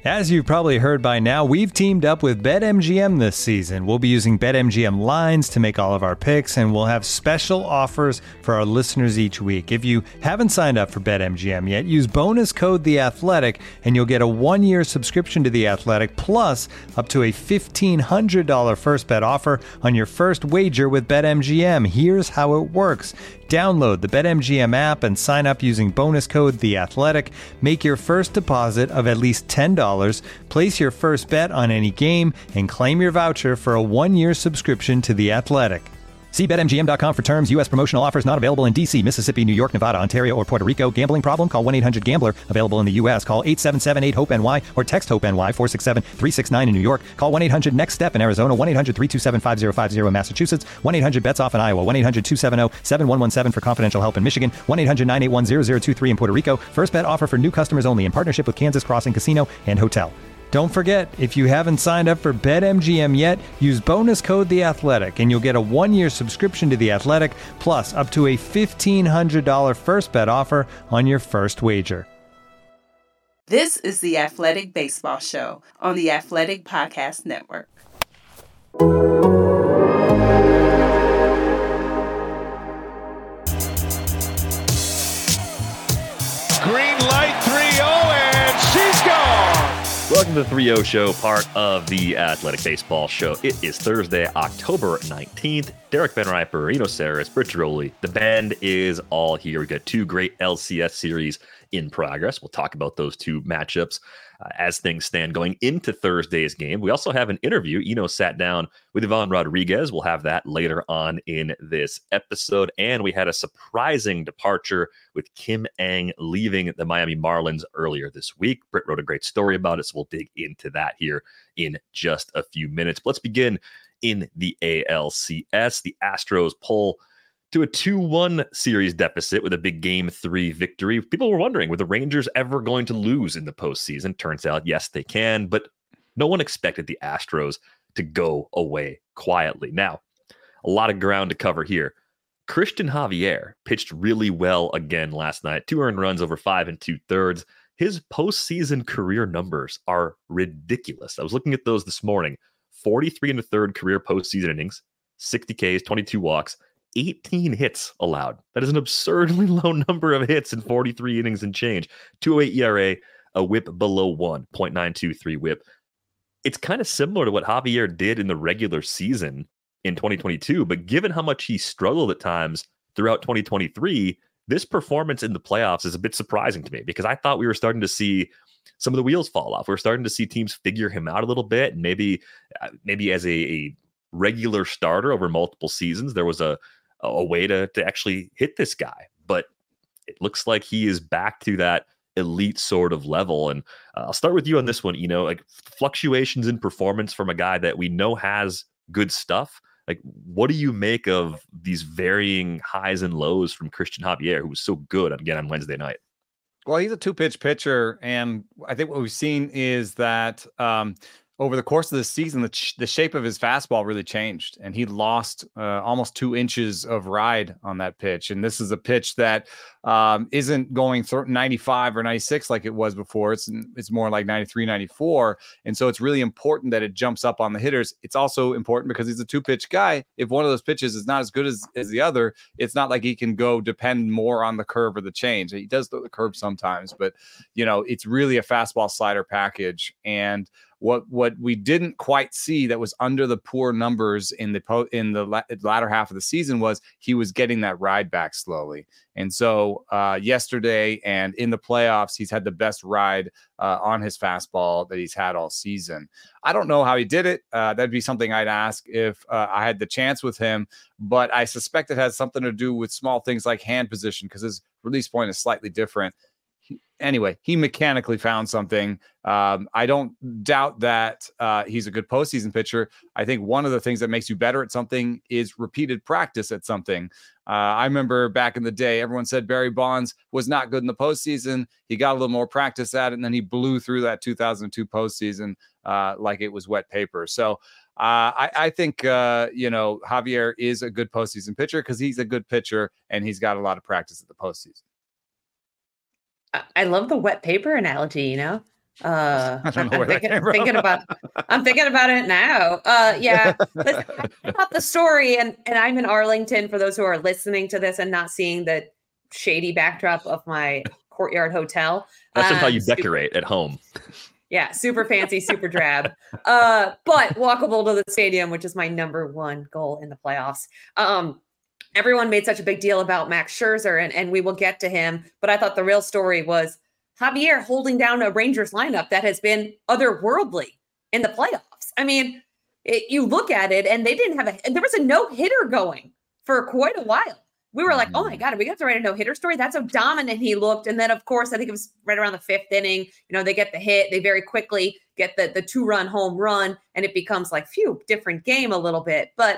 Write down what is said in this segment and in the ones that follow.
As you've probably heard by now, we've teamed up with BetMGM this season. We'll be using BetMGM lines to make all of our picks, and we'll have special offers for our listeners each week. If you haven't signed up for BetMGM yet, use bonus code The Athletic, and you'll get a 1-year subscription to The Athletic, plus up to a $1,500 first bet offer on your first wager with BetMGM. Here's how it works. Download the BetMGM app and sign up using bonus code The Athletic. Make your first deposit of at least $10. Place your first bet on any game and claim your voucher for a 1-year subscription to The Athletic. See BetMGM.com for terms. U.S. promotional offers not available in D.C., Mississippi, New York, Nevada, Ontario, or Puerto Rico. Gambling problem? Call 1-800-GAMBLER. Available in the U.S. Call 877-8-HOPE-NY or text HOPE-NY 467-369 in New York. Call 1-800-NEXT-STEP in Arizona. 1-800-327-5050 in Massachusetts. 1-800-BETS-OFF in Iowa. 1-800-270-7117 for confidential help in Michigan. 1-800-981-0023 in Puerto Rico. First bet offer for new customers only in partnership with Kansas Crossing Casino and Hotel. Don't forget, if you haven't signed up for BetMGM yet, use bonus code The Athletic, and you'll get a 1-year subscription to The Athletic, plus up to a $1,500 first bet offer on your first wager. This is the Athletic Baseball Show on the Athletic Podcast Network. Green light 3-0, and she's gone. Welcome to the 3-0 Show, part of the Athletic Baseball Show. It is Thursday, October 19th. Derek Van Riper, Eno Saris, Britt Giroli. The band is all here. We've got 2 great LCS series in progress. We'll talk about those 2 matchups as things stand going into Thursday's game. We also have an interview. Eno sat down with Ivan Rodriguez. We'll have that later on in this episode. And we had a surprising departure with Kim Ng leaving the Miami Marlins earlier this week. Britt wrote a great story about it, so we'll dig into that here in just a few minutes. But let's begin in the ALCS. The Astros pull to a 2-1 series deficit with a big Game 3 victory. People were wondering, were the Rangers ever going to lose in the postseason? Turns out, yes, they can, but no one expected the Astros to go away quietly. Now, a lot of ground to cover here. Christian Javier pitched really well again last night. 2 earned runs over 5 2/3. His postseason career numbers are ridiculous. I was looking at those this morning. 43 1/3 career postseason innings, 60 Ks, 22 walks, 18 hits allowed. That is an absurdly low number of hits in 43 innings and change. 2.08 ERA, a whip below 1, 0.923 whip. It's kind of similar to what Javier did in the regular season in 2022, but given how much he struggled at times throughout 2023, this performance in the playoffs is a bit surprising to me because I thought we were starting to see some of the wheels fall off. We're starting to see teams figure him out a little bit, and maybe as a regular starter over multiple seasons, there was a way to actually hit this guy. But it looks like he is back to that elite sort of level. And I'll start with you on this one. You know, like fluctuations in performance from a guy that we know has good stuff. Like, what do you make of these varying highs and lows from Christian Javier, who was so good again on Wednesday night? Well, he's a 2-pitch pitcher, and I think what we've seen is that over the course of the season, the shape of his fastball really changed, and he lost almost 2 inches of ride on that pitch. And this is a pitch that isn't going 95 or 96 like it was before. It's more like 93, 94. And so it's really important that it jumps up on the hitters. It's also important because he's a 2-pitch guy. If one of those pitches is not as good as the other, it's not like he can go depend more on the curve or the change. He does the curve sometimes, but it's really a fastball slider package. And what we didn't quite see that was under the poor numbers in the latter half of the season was he was getting that ride back slowly. And so yesterday and in the playoffs, he's had the best ride on his fastball that he's had all season. I don't know how he did it. That'd be something I'd ask if I had the chance with him, but I suspect it has something to do with small things like hand position because his release point is slightly different. Anyway, he mechanically found something. I don't doubt that he's a good postseason pitcher. I think one of the things that makes you better at something is repeated practice at something. I remember back in the day, everyone said Barry Bonds was not good in the postseason. He got a little more practice at it, and then he blew through that 2002 postseason like it was wet paper. So I think, Javier is a good postseason pitcher because he's a good pitcher, and he's got a lot of practice at the postseason. I love the wet paper analogy, I don't know where that came from. I'm thinking about it now. Yeah. Listen, I thought the story, and I'm in Arlington for those who are listening to this and not seeing the shady backdrop of my Courtyard Hotel. That's just how you decorate at home. Yeah, super fancy, super drab. But walkable to the stadium, which is my number one goal in the playoffs. Everyone made such a big deal about Max Scherzer, and we will get to him. But I thought the real story was Javier holding down a Rangers lineup that has been otherworldly in the playoffs. I mean, you look at it, and they didn't have there was a no-hitter going for quite a while. We were like, oh my God, we got to write a no-hitter story. That's how dominant he looked. And then, of course, I think it was right around the 5th inning. They get the hit. They very quickly get the 2-run home run, and it becomes like, different game a little bit. But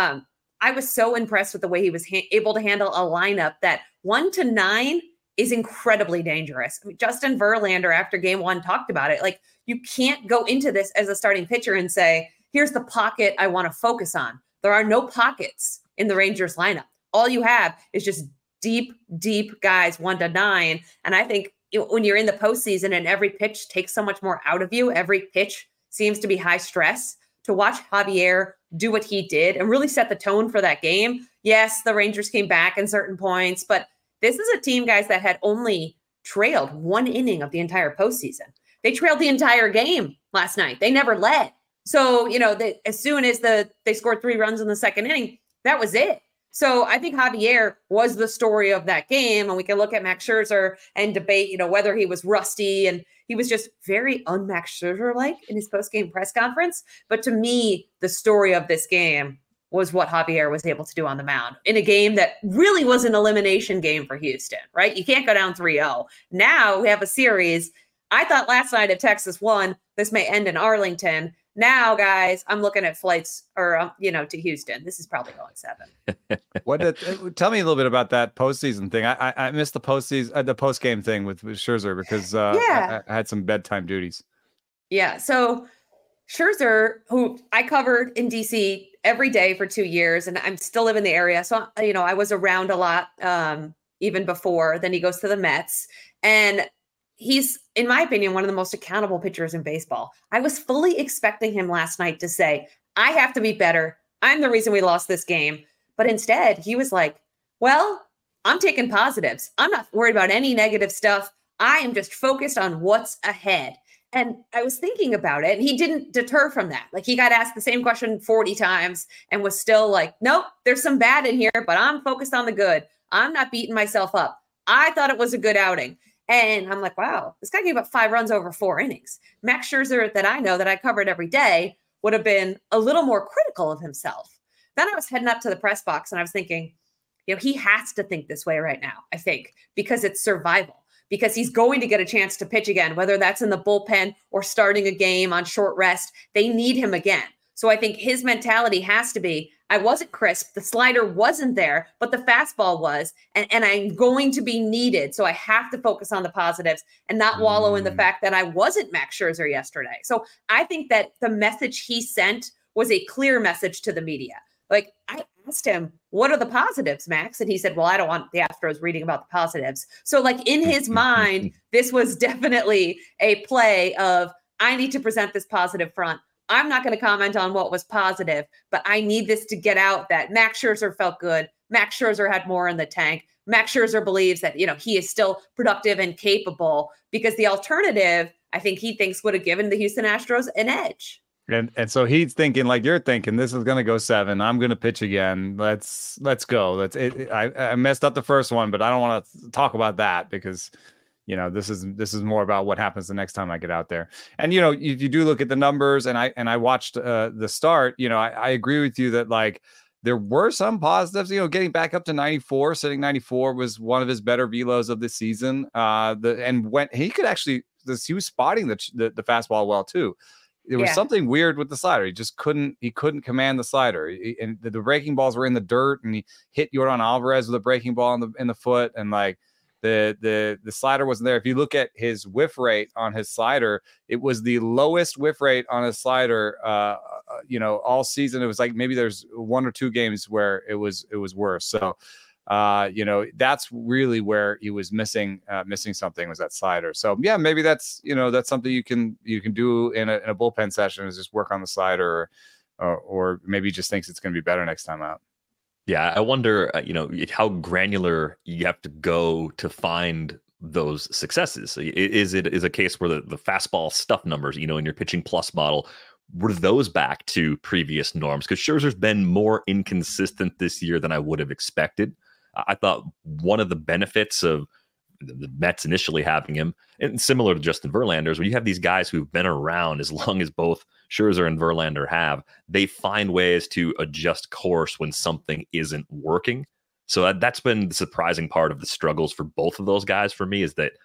I was so impressed with the way he was able to handle a lineup that 1-9 is incredibly dangerous. I mean, Justin Verlander, after game 1, talked about it. Like, you can't go into this as a starting pitcher and say, here's the pocket I want to focus on. There are no pockets in the Rangers lineup. All you have is just deep guys, 1-9. And I think when you're in the postseason and every pitch takes so much more out of you, every pitch seems to be high stress, to watch Javier do what he did and really set the tone for that game. Yes, the Rangers came back in certain points, but this is a team, guys, that had only trailed 1 inning of the entire postseason. They trailed the entire game last night. They never led. So, as soon as they scored 3 runs in the 2nd inning, that was it. So I think Javier was the story of that game. And we can look at Max Scherzer and debate, whether he was rusty, and he was just very un-Max Scherzer-like in his post-game press conference. But to me, the story of this game was what Javier was able to do on the mound in a game that really was an elimination game for Houston, right? You can't go down 3-0. Now we have a series. I thought last night if Texas won, this may end in Arlington. Now, guys, I'm looking at flights to Houston. This is probably going 7. Tell me a little bit about that postseason thing. I missed the postseason, the post-game thing with Scherzer because I had some bedtime duties. Yeah. So Scherzer, who I covered in DC every day for 2 years, and I'm still live in the area. So, I was around a lot even before. Then he goes to the Mets, and he's, in my opinion, one of the most accountable pitchers in baseball. I was fully expecting him last night to say, I have to be better. I'm the reason we lost this game. But instead, he was like, well, I'm taking positives. I'm not worried about any negative stuff. I am just focused on what's ahead. And I was thinking about it, and he didn't deter from that. Like, he got asked the same question 40 times and was still like, nope, there's some bad in here, but I'm focused on the good. I'm not beating myself up. I thought it was a good outing. And I'm like, wow, this guy gave up 5 runs over 4 innings. Max Scherzer, that I know, that I covered every day, would have been a little more critical of himself. Then I was heading up to the press box, and I was thinking, he has to think this way right now, I think, because it's survival, because he's going to get a chance to pitch again, whether that's in the bullpen or starting a game on short rest. They need him again. So I think his mentality has to be, I wasn't crisp. The slider wasn't there, but the fastball was, and I'm going to be needed. So I have to focus on the positives and not wallow in the fact that I wasn't Max Scherzer yesterday. So I think that the message he sent was a clear message to the media. Like, I asked him, what are the positives, Max? And he said, well, I don't want the Astros reading about the positives. So like, in his mind, this was definitely a play of, I need to present this positive front. I'm not going to comment on what was positive, but I need this to get out that Max Scherzer felt good. Max Scherzer had more in the tank. Max Scherzer believes that, he is still productive and capable, because the alternative, I think he thinks, would have given the Houston Astros an edge. And so he's thinking like you're thinking, this is going to go 7. I'm going to pitch again. Let's go. I messed up the first one, but I don't want to talk about that because this is more about what happens the next time I get out there. And, if you do look at the numbers, and I watched the start, I agree with you that like there were some positives, getting back up to 94, sitting 94 was one of his better velos of the season. And when he could actually, he was spotting the fastball well too. There was something weird with the slider. He just couldn't command the slider. And the breaking balls were in the dirt, and he hit Yordan Alvarez with a breaking ball in the foot. And like the slider wasn't there. If you look at his whiff rate on his slider, it was the lowest whiff rate on his slider, all season. It was like, maybe there's 1 or 2 games where it was worse. So That's really where he was missing something, was that slider. So yeah, maybe that's something you can do in a bullpen session, is just work on the slider, or maybe he just thinks it's going to be better next time out. Yeah, I wonder, how granular you have to go to find those successes. Is it a case where the fastball stuff numbers, in your pitching plus model, were those back to previous norms? Because Scherzer's been more inconsistent this year than I would have expected. I thought one of the benefits of the Mets initially having him, and similar to Justin Verlander, is when you have these guys who've been around as long as both Scherzer and Verlander have, they find ways to adjust course when something isn't working. So that's been the surprising part of the struggles for both of those guys for me, is that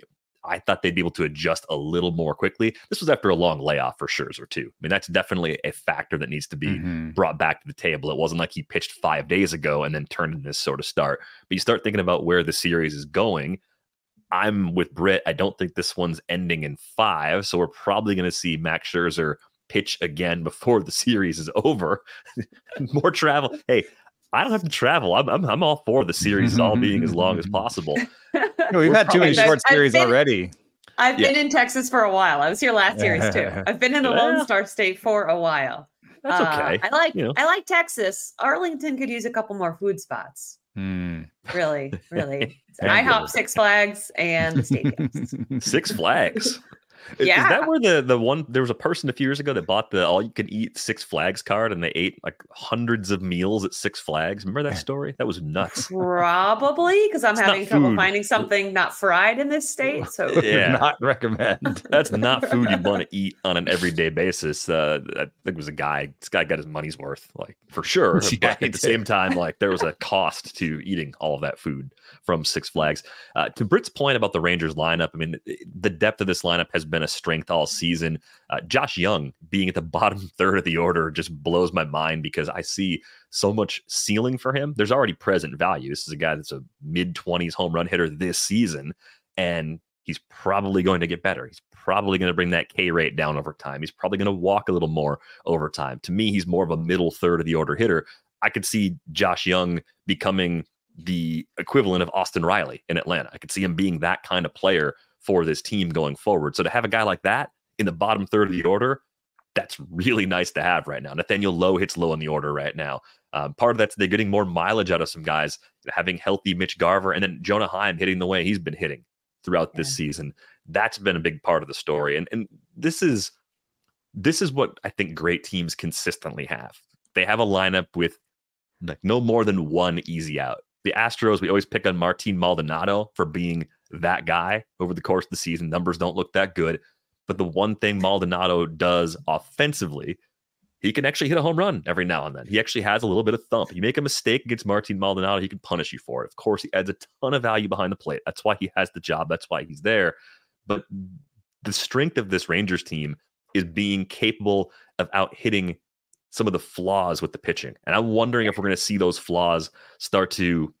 I thought they'd be able to adjust a little more quickly. This was after a long layoff for Scherzer too. I mean, that's definitely a factor that needs to be brought back to the table. It wasn't like he pitched 5 days ago and then turned in this sort of start. But you start thinking about where the series is going. I'm with Britt. I don't think this one's ending in 5. So we're probably going to see Max Scherzer pitch again before the series is over. More travel. Hey, I don't have to travel. I'm all for the series all being as long as possible. We've had too many short series already. I've been in Texas for a while. I was here last series too. I've been in the Lone Star State for a while. That's okay. I like Texas. Arlington could use a couple more food spots. Really. IHOP, Six Flags, and the stadiums. Six Flags. Yeah. Is that where the one, there was a person a few years ago that bought the all you can eat Six Flags card, and they ate like hundreds of meals at Six Flags? Remember that story? That was nuts. Probably, because I'm having trouble finding something not fried in this state. So not recommend. That's not food you want to eat on an everyday basis. I think it was a guy. This guy got his money's worth, like for sure. But at the same time, like there was a cost to eating all of that food from Six Flags. To Britt's point about the Rangers lineup, I mean, the depth of this lineup has been a strength all season. Josh Young being at the bottom third of the order just blows my mind, because I see so much ceiling for him. There's already present value. This is a guy that's a mid-20s home run hitter this season, and he's probably going to get better. He's probably going to bring that K rate down over time. He's probably going to walk a little more over time. To me, he's more of a middle third of the order hitter. I could see Josh Young becoming the equivalent of Austin Riley in Atlanta. I could see him being that kind of player for this team going forward. So to have a guy like that in the bottom third of the order, that's really nice to have right now. Nathaniel Lowe hits low in the order right now. Part of that's they're getting more mileage out of some guys, having healthy Mitch Garver, and then Jonah Heim hitting the way he's been hitting throughout this season. That's been a big part of the story. And this is what I think great teams consistently have. They have a lineup with like no more than one easy out. The Astros, we always pick on Martin Maldonado for being that guy over the course of the season. Numbers don't look that good. But the one thing Maldonado does offensively, he can actually hit a home run every now and then. He actually has a little bit of thump. You make a mistake against Martin Maldonado, he can punish you for it. Of course, he adds a ton of value behind the plate. That's why he has the job. That's why he's there. But the strength of this Rangers team is being capable of out-hitting some of the flaws with the pitching. And I'm wondering if we're going to see those flaws start to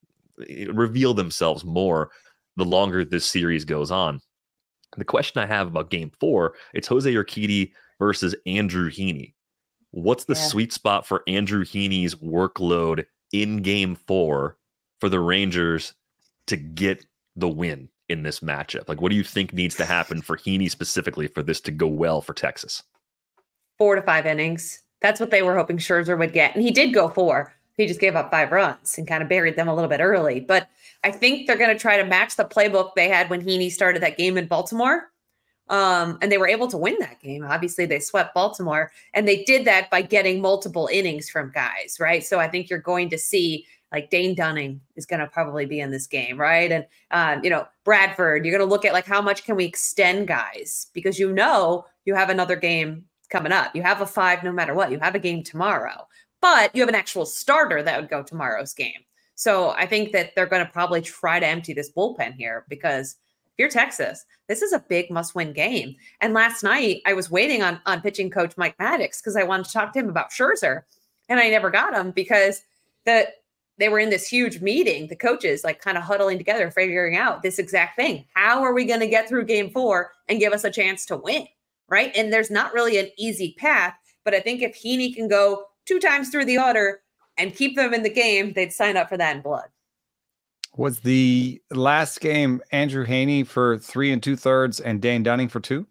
reveal themselves more the longer this series goes on. The question I have about Game 4, it's Jose Urquidy versus Andrew Heaney. What's the sweet spot for Andrew Heaney's workload in Game 4 for the Rangers to get the win in this matchup? Like, what do you think needs to happen for Heaney specifically for this to go well for Texas? 4 to 5 innings. That's what they were hoping Scherzer would get. And he did go 4. He just gave up 5 runs and kind of buried them a little bit early. But I think they're going to try to match the playbook they had when Heaney started that game in Baltimore. And they were able to win that game. Obviously, they swept Baltimore. And they did that by getting multiple innings from guys, right? So I think you're going to see, like, Dane Dunning is going to probably be in this game, right? And, Bradford, you're going to look at, like, how much can we extend guys? Because you have another game coming up. You have a 5 no matter what. You have a game tomorrow. But you have an actual starter that would go tomorrow's game. So I think that they're going to probably try to empty this bullpen here, because if you're Texas, this is a big must-win game. And last night, I was waiting on pitching coach Mike Maddox because I wanted to talk to him about Scherzer. And I never got him because they were in this huge meeting, the coaches, like kind of huddling together, figuring out this exact thing. How are we going to get through Game 4 and give us a chance to win, right? And there's not really an easy path. But I think if Heaney can go 2 times through the order and keep them in the game, they'd sign up for that in blood. Was the last game Andrew Haney for 3 2/3 and Dane Dunning for 2?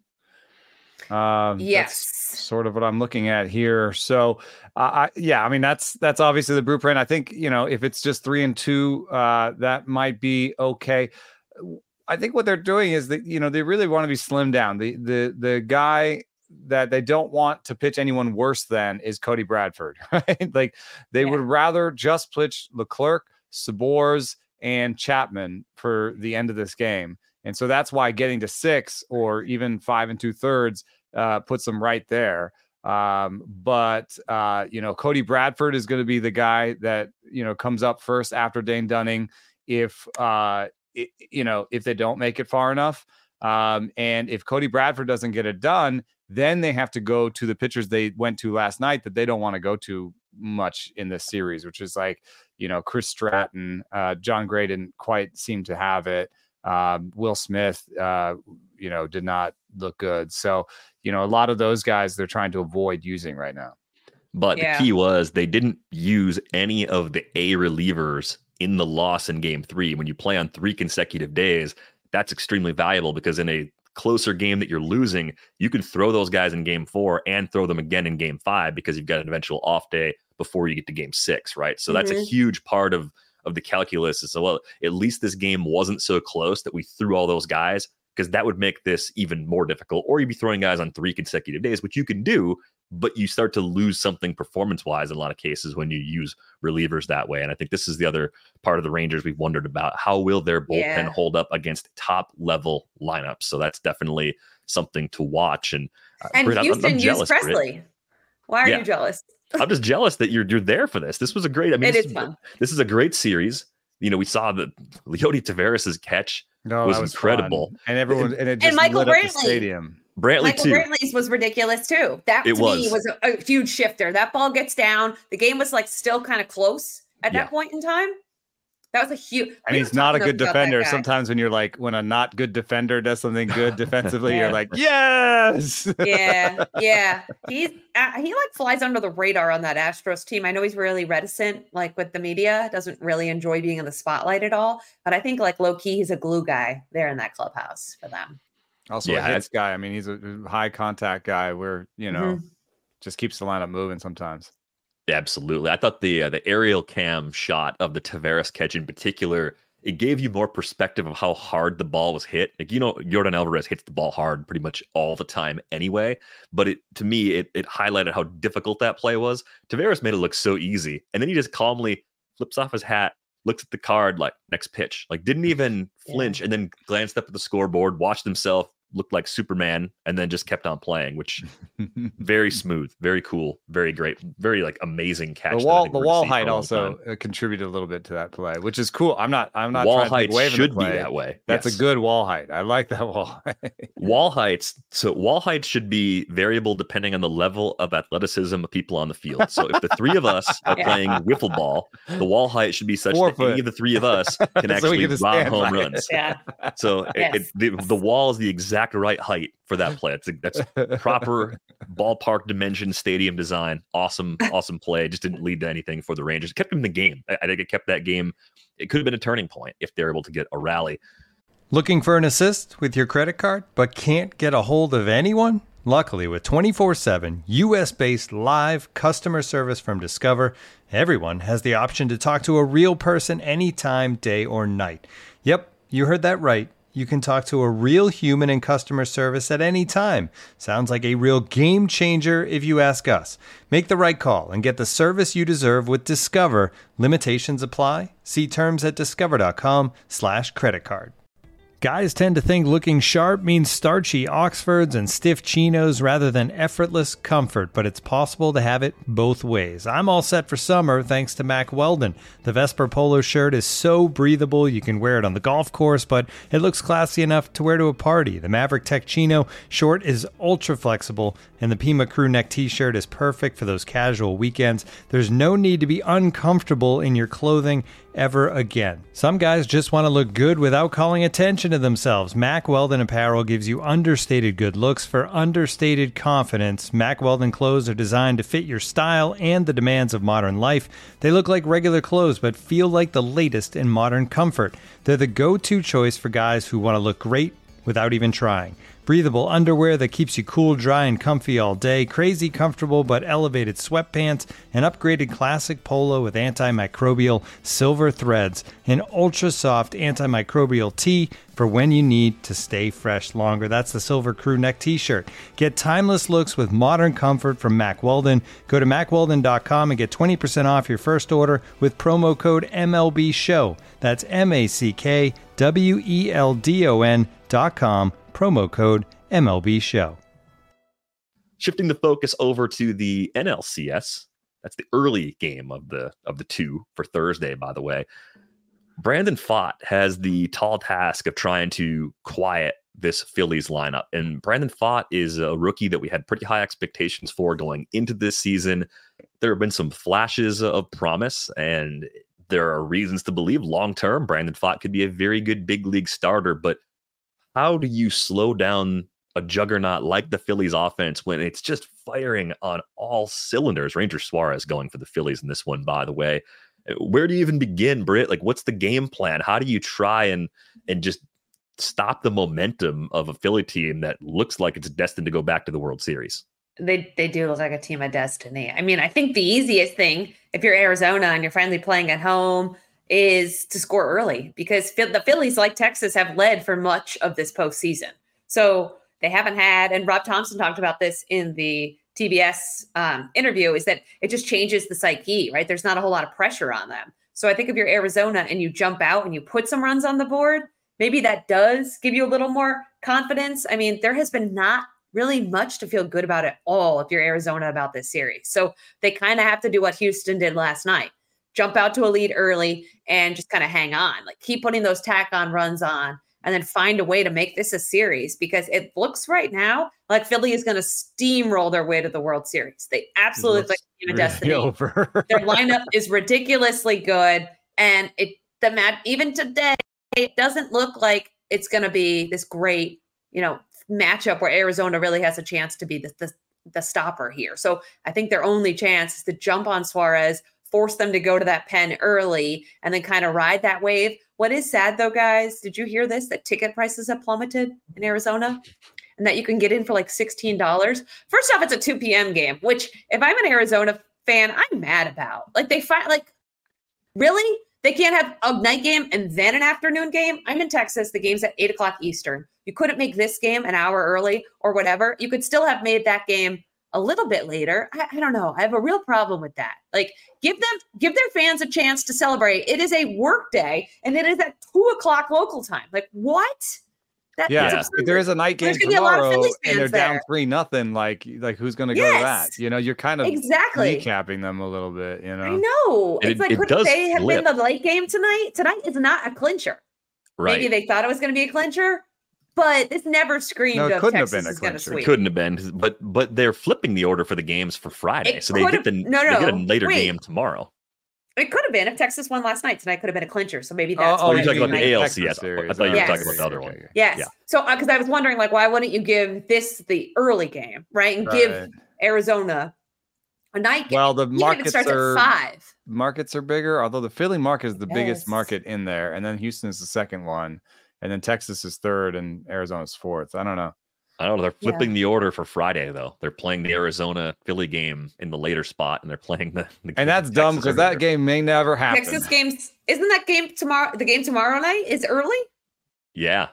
Yes. That's sort of what I'm looking at here. So, I mean, that's obviously the blueprint. I think, if it's just 3 and 2, that might be okay. I think what they're doing is that, they really want to be slimmed down. The guy that they don't want to pitch anyone worse than is Cody Bradford, right? Like they would rather just pitch Leclerc, Sabors, and Chapman for the end of this game. And so that's why getting to 6 or even 5 2/3 puts them right there. But Cody Bradford is going to be the guy that, comes up first after Dane Dunning if they don't make it far enough. And if Cody Bradford doesn't get it done, then they have to go to the pitchers they went to last night that they don't want to go to much in this series, which is like, Chris Stratton, John Gray didn't quite seem to have it. Will Smith, did not look good. So, a lot of those guys they're trying to avoid using right now. But the key was they didn't use any of the A relievers in the loss in game 3. When you play on 3 consecutive days, that's extremely valuable because in a closer game that you're losing, you can throw those guys in game 4 and throw them again in game 5 because you've got an eventual off day before you get to game 6, right? So that's a huge part of the calculus. So, well, at least this game wasn't so close that we threw all those guys, because that would make this even more difficult. Or you'd be throwing guys on 3 consecutive days, which you can do, but you start to lose something performance-wise in a lot of cases when you use relievers that way. And I think this is the other part of the Rangers we've wondered about. How will their bullpen hold up against top-level lineups? So that's definitely something to watch. And Britt, Houston I'm used Presley. Britt. Why are you jealous? I'm just jealous that you're there for this. This was a great. I mean, it is fun. This is a great series. We saw that Leody Taveras' catch was incredible, fun. And it just Michael lit up Brantley. the stadium. Michael Brantley's was ridiculous too. That to me was a huge shifter. That ball gets down. The game was like still kind of close at that point in time. That was a huge. And he's not a good defender. Sometimes when a not good defender does something good defensively, you're like, yes. Yeah. He like flies under the radar on that Astros team. I know he's really reticent, like with the media, doesn't really enjoy being in the spotlight at all. But I think like low key, he's a glue guy there in that clubhouse for them. Also a hits guy. I mean, he's a high contact guy where, just keeps the lineup moving sometimes. Absolutely. I thought the aerial cam shot of the Taveras catch in particular, it gave you more perspective of how hard the ball was hit. Like, Yordan Alvarez hits the ball hard pretty much all the time anyway. But to me, it highlighted how difficult that play was. Taveras made it look so easy. And then he just calmly flips off his hat, looks at the card, like next pitch, like didn't even flinch, and then glanced up at the scoreboard, watched himself, looked like Superman, and then just kept on playing, which very smooth, very cool, very great, very like amazing catch. The wall height also contributed a little bit to that play, which is cool. I'm not wall height should be that way. That's a good wall height. I like that wall height. Wall heights should be variable depending on the level of athleticism of people on the field. So if the 3 of us are playing wiffle ball, the wall height should be such that any of the 3 of us can actually rob home runs. Yeah. So the wall is the exact right height for that play. That's proper ballpark dimension, stadium design. Awesome play. Just didn't lead to anything for the Rangers. It kept them in the game. I think it kept that game. It could have been a turning point if they're able to get a rally. Looking for an assist with your credit card, but can't get a hold of anyone? Luckily, with 24/7 U.S.-based live customer service from Discover, everyone has the option to talk to a real person anytime, day or night. Yep, you heard that right. You can talk to a real human in customer service at any time. Sounds like a real game changer if you ask us. Make the right call and get the service you deserve with Discover. Limitations apply. See terms at discover.com/creditcard. Guys tend to think looking sharp means starchy Oxfords and stiff chinos rather than effortless comfort, but it's possible to have it both ways. I'm all set for summer thanks to Mack Weldon. The Vesper polo shirt is so breathable you can wear it on the golf course, but it looks classy enough to wear to a party. The Maverick Tech Chino short is ultra flexible, and the Pima crew neck t-shirt is perfect for those casual weekends. There's no need to be uncomfortable in your clothing. ever again. Some guys just want to look good without calling attention to themselves. Mack Weldon Apparel gives you understated good looks for understated confidence. Mack Weldon clothes are designed to fit your style and the demands of modern life. They look like regular clothes but feel like the latest in modern comfort. They're the go-to choice for guys who want to look great without even trying. Breathable underwear that keeps you cool, dry, and comfy all day, crazy comfortable but elevated sweatpants, an upgraded classic polo with antimicrobial silver threads, an ultra-soft antimicrobial tee for when you need to stay fresh longer. That's the Silver Crew Neck t-shirt. Get timeless looks with modern comfort from Mack Weldon. Go to mackweldon.com and get 20% off your first order with promo code MLB Show. That's MackWeldon.com. Promo code MLB Show. Shifting the focus over to the NLCS, that's the early game of the two for Thursday, by the way. Brandon Pfaadt has the tall task of trying to quiet this Phillies lineup. And Brandon Pfaadt is a rookie that we had pretty high expectations for going into this season. There have been some flashes of promise, and there are reasons to believe long-term Brandon Pfaadt could be a very good big league starter, but how do you slow down a juggernaut like the Phillies offense when it's just firing on all cylinders? Ranger Suarez going for the Phillies in this one, by the way. Where do you even begin, Britt? Like, what's the game plan? How do you try and just stop the momentum of a Philly team that looks like it's destined to go back to the World Series? They do look like a team of destiny. I mean, I think the easiest thing, if you're Arizona and you're finally playing at home, is to score early, because the Phillies, like Texas, have led for much of this postseason. So they haven't had, and Rob Thompson talked about this in the TBS interview, is that it just changes the psyche, right? There's not a whole lot of pressure on them. So I think if you're Arizona and you jump out and you put some runs on the board, maybe that does give you a little more confidence. I mean, there has been not really much to feel good about at all if you're Arizona about this series. So they kind of have to do what Houston did last night. Jump out to a lead early and just kind of hang on, like keep putting those tack on runs on, and then find a way to make this a series, because it looks right now like Philly is going to steamroll their way to the World Series. They absolutely look like a team of destiny. Their lineup is ridiculously good. And even today, it doesn't look like it's going to be this great, matchup where Arizona really has a chance to be the stopper here. So I think their only chance is to jump on Suarez, force them to go to that pen early, and then kind of ride that wave. What is sad, though, guys, did you hear this? That ticket prices have plummeted in Arizona, and that you can get in for like $16. First off, it's a 2 p.m. game, which if I'm an Arizona fan, I'm mad about. Like, really? They can't have a night game and then an afternoon game? I'm in Texas. The game's at 8 o'clock Eastern. You couldn't make this game an hour early or whatever. You could still have made that game a little bit later. I don't know. I have a real problem with that. Like, give their fans a chance to celebrate. It is a work day, and it is at 2 o'clock local time. Like, what? If there is a night game tomorrow and they're down 3-0, like who's going to go to that? You're kind of recapping them a little bit. I know. It's like, couldn't they have been the late game tonight? Tonight is not a clincher. Right. Maybe they thought it was going to be a clincher. But this never screamed of Texas is going to sweep. It couldn't have been, but they're flipping the order for the games for Friday, so they get a later game tomorrow. It could have been if Texas won last night. Tonight could have been a clincher, so maybe that's. You're talking about the ALCS. I thought you were talking about the other one. Yes. Yeah. So because I was wondering, like, why wouldn't you give this the early game, right, and give Arizona a night game? Well, the markets at 5. Markets are bigger, although the Philly market is the biggest market in there, and then Houston is the second one. And then Texas is third and Arizona's fourth. I don't know. They're flipping the order for Friday, though. They're playing the Arizona-Philly game in the later spot, and they're playing the and that's dumb, because that game may never happen. Texas games, isn't that game tomorrow? The game tomorrow night is early? Yeah.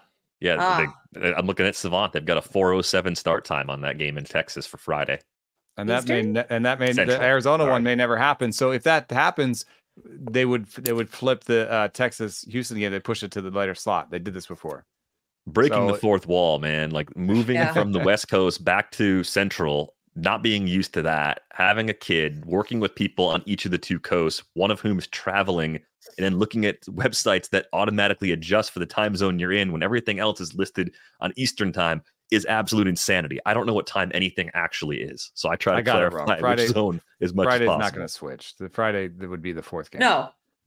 I'm looking at Savant. They've got a 4:07 start time on that game in Texas for Friday. And that may the Arizona one may never happen. So if that happens, they would flip the Texas Houston game. They push it to the later slot. They did this before. Breaking the fourth wall, man. Like moving from the West Coast back to Central, not being used to that, having a kid, working with people on each of the two coasts, one of whom is traveling, and then looking at websites that automatically adjust for the time zone you're in when everything else is listed on Eastern time is absolute insanity. I don't know what time anything actually is. So I try to clarify which zone as much as possible. Friday's not going to switch. The Friday that would be the fourth game. No.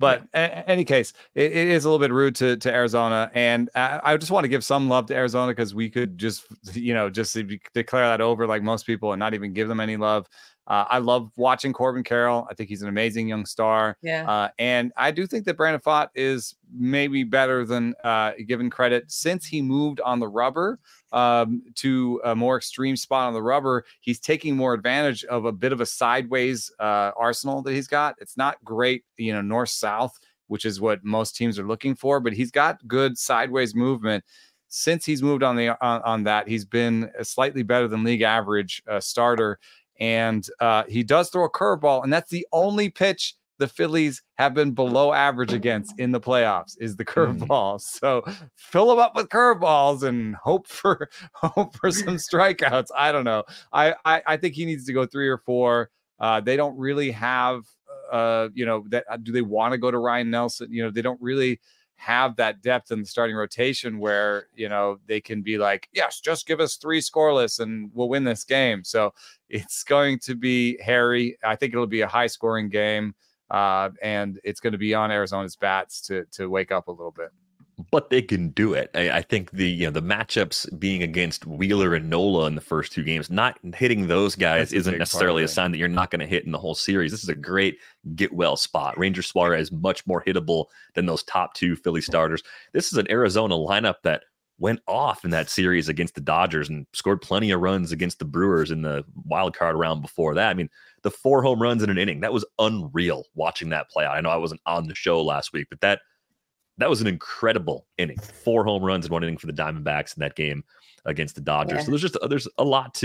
But any case, it is a little bit rude to Arizona. And I just want to give some love to Arizona because we could just declare that over like most people and not even give them any love. I love watching Corbin Carroll. I think he's an amazing young star. Yeah. And I do think that Brandon Pfaadt is maybe better than given credit since he moved on the rubber to a more extreme spot on the rubber. He's taking more advantage of a bit of a sideways arsenal that he's got. It's not great, north-south, which is what most teams are looking for, but he's got good sideways movement. Since he's moved on that, he's been a slightly better than league average starter. And he does throw a curveball, and that's the only pitch the Phillies have been below average against in the playoffs is the curveball. So fill them up with curveballs and hope for some strikeouts. I don't know. I think he needs to go 3 or 4. They don't really have that. Do they want to go to Ryan Nelson? They don't really have that depth in the starting rotation where they can be like, yes, just give us 3 scoreless and we'll win this game. So it's going to be hairy. I think it'll be a high scoring game, and it's going to be on Arizona's bats to wake up a little bit. But they can do it. I think the matchups being against Wheeler and Nola in the first 2 games, not hitting those guys isn't necessarily a sign that you're not going to hit in the whole series. This is a great get well spot. Ranger Suarez much more hittable than those top 2 Philly starters. This is an Arizona lineup that went off in that series against the Dodgers and scored plenty of runs against the Brewers in the wild card round before that. I mean, the 4 home runs in an inning, that was unreal watching that play out. I know I wasn't on the show last week, but that was an incredible inning. 4 home runs in 1 inning for the Diamondbacks in that game against the Dodgers. Yeah. So there's a lot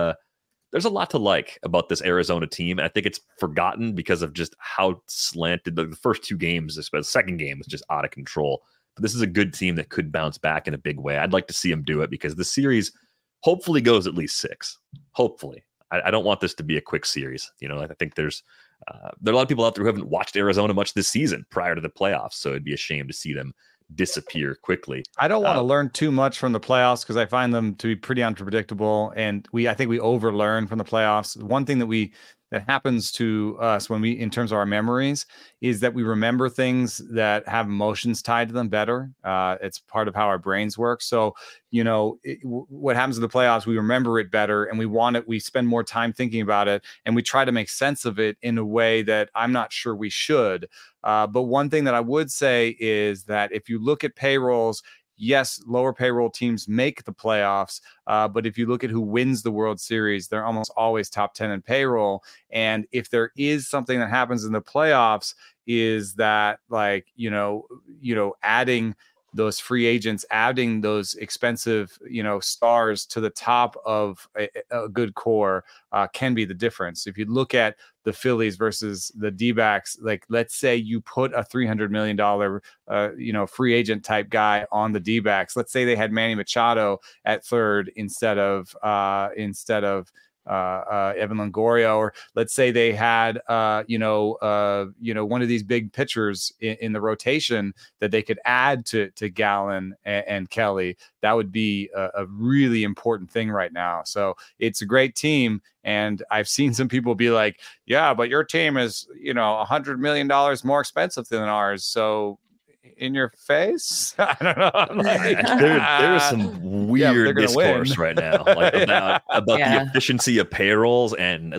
to like about this Arizona team. And I think it's forgotten because of just how slanted the first 2 games, the second game was just out of control. But this is a good team that could bounce back in a big way. I'd like to see them do it because the series hopefully goes at least 6. Hopefully. I don't want this to be a quick series. I think there are a lot of people out there who haven't watched Arizona much this season prior to the playoffs, so it'd be a shame to see them disappear quickly. I don't want to learn too much from the playoffs because I find them to be pretty unpredictable, and I think we overlearn from the playoffs. One thing that happens to us when in terms of our memories is that we remember things that have emotions tied to them better. It's part of how our brains work. So, what happens in the playoffs, we remember it better and we spend more time thinking about it and we try to make sense of it in a way that I'm not sure we should. But one thing that I would say is that if you look at payrolls, yes, lower payroll teams make the playoffs, but if you look at who wins the World Series, they're almost always top 10 in payroll. And if there is something that happens in the playoffs, is that adding those free agents, adding those expensive, stars to the top of a good core can be the difference. If you look at the Phillies versus the D-backs, like let's say you put a $300 million, free agent type guy on the D-backs. Let's say they had Manny Machado at third instead of Evan Longoria, or let's say they had one of these big pitchers in the rotation that they could add to Gallen and Kelly. That would be a really important thing right now. So it's a great team, and I've seen some people be like, yeah, but your team is $100 million more expensive than ours, so in your face. I don't know. There is some weird discourse right now, about the efficiency of payrolls, and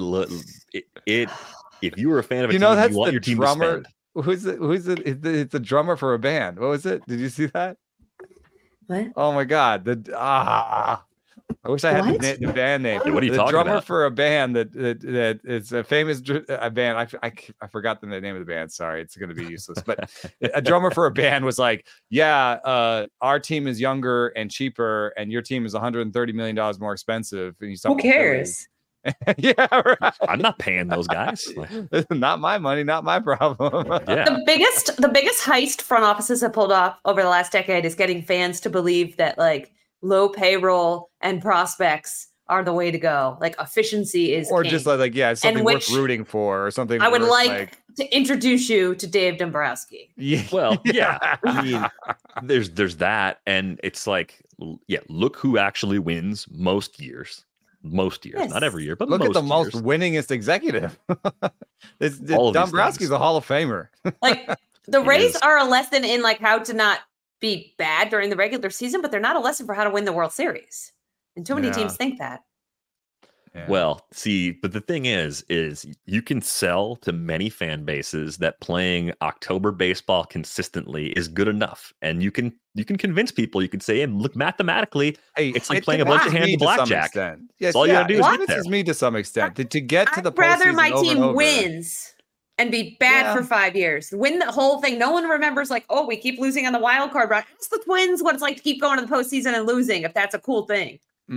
if you were a fan of a team, you want your team to spend. Who's it? It's a drummer for a band. What was it? Did you see that? What? Oh my God! I wish I had the band name. What are you talking about? The drummer about? For a band that it's a famous band. I forgot the name of the band. Sorry, it's going to be useless. But a drummer for a band was like, yeah, our team is younger and cheaper, and your team is $130 million more expensive. And who cares? Yeah, right. I'm not paying those guys. Not my money, not my problem. Yeah. The biggest heist front offices have pulled off over the last decade is getting fans to believe that low payroll and prospects are the way to go. Efficiency is or king. Just something worth rooting for or something. I would like to introduce you to Dave Dombrowski. Yeah. Well, yeah. I mean, there's that, and it's look who actually wins most years. Yes. Not every year, but look at the years. Most winningest executive. Dombrowski's a Hall of Famer. The Rays are a lesson in like how to not be bad during the regular season, but they're not a lesson for how to win the World Series. And too many teams think that. Yeah. Well, see, but the thing is you can sell to many fan bases that playing October baseball consistently is good enough. And you can convince people, you can say, and look, mathematically, it's like playing a bunch of hands of blackjack. Yes, all you gotta do is get there. It me to some extent. To get to the postseason. I'd rather my team wins and be bad for 5 years. Win the whole thing. No one remembers like, oh, we keep losing on the wild card round. Ask the Twins what it's like to keep going to the postseason and losing, if that's a cool thing.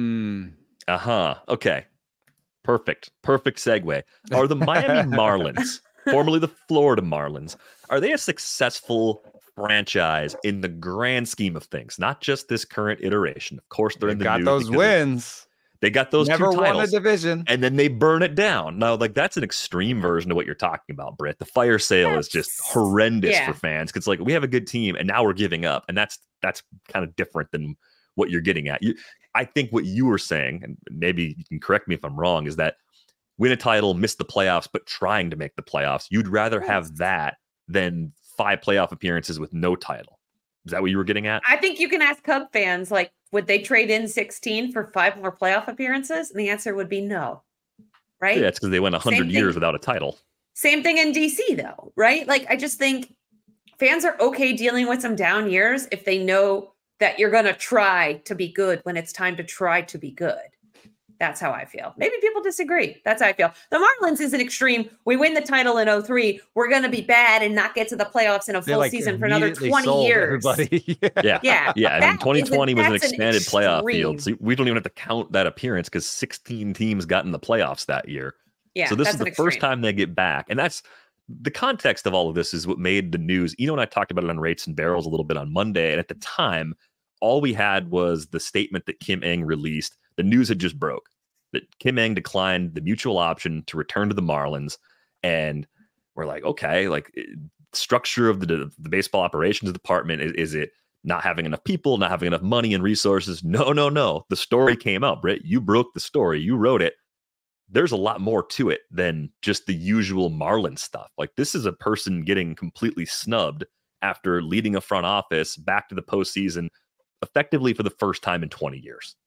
Okay. Perfect segue. Are the Miami Marlins, formerly the Florida Marlins, are they a successful franchise in the grand scheme of things? Not just this current iteration. Of course, they're in the got those wins. They got those never 2 titles, won a division, and then they burn it down. Now, like that's an extreme version of what you're talking about, Britt. The fire sale is just horrendous for fans. It's like we have a good team, and now we're giving up, and that's kind of different than what you're getting at. I think what you were saying, and maybe you can correct me if I'm wrong, is that win a title, miss the playoffs, but trying to make the playoffs. You'd rather have that than 5 playoff appearances with no title. Is that what you were getting at? I think you can ask Cub fans, like, would they trade in 16 for 5 more playoff appearances? And the answer would be no. Right? Yeah, it's because they went 100 years without a title. Same thing in DC, though, right? Like, I just think fans are okay dealing with some down years if they know that you're going to try to be good when it's time to try to be good. That's how I feel. Maybe people disagree. That's how I feel. The Marlins is an extreme. We win the title in 2003. We're going to be bad and not get to the playoffs in a full season for another 20 years. Yeah. I mean, 2020 was an expanded playoff field. So we don't even have to count that appearance because 16 teams got in the playoffs that year. Yeah, so this is the first time they get back. And that's the context of all of this is what made the news. And I talked about it on Rates and Barrels a little bit on Monday. And at the time, all we had was the statement that Kim Ng released. The news had just broke that Kim Ng declined the mutual option to return to the Marlins. And we're like, okay, like structure of the baseball operations department. Is it not having enough people, not having enough money and resources? No. The story came out, Britt. You broke the story. You wrote it. There's a lot more to it than just the usual Marlins stuff. Like this is a person getting completely snubbed after leading a front office back to the postseason effectively for the first time in 20 years.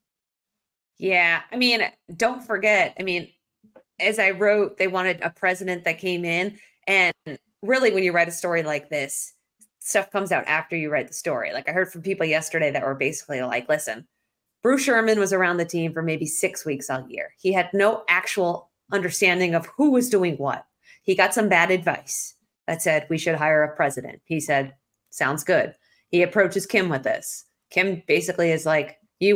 Yeah. I mean, don't forget, as I wrote, they wanted a president that came in, and really when you write a story like this, stuff comes out after you write the story. Like I heard from people yesterday that were basically like, listen, Bruce Sherman was around the team for maybe 6 weeks all year. He had no actual understanding of who was doing what. He got some bad advice that said, we should hire a president. He said, sounds good. He approaches Kim with this. Kim basically is like,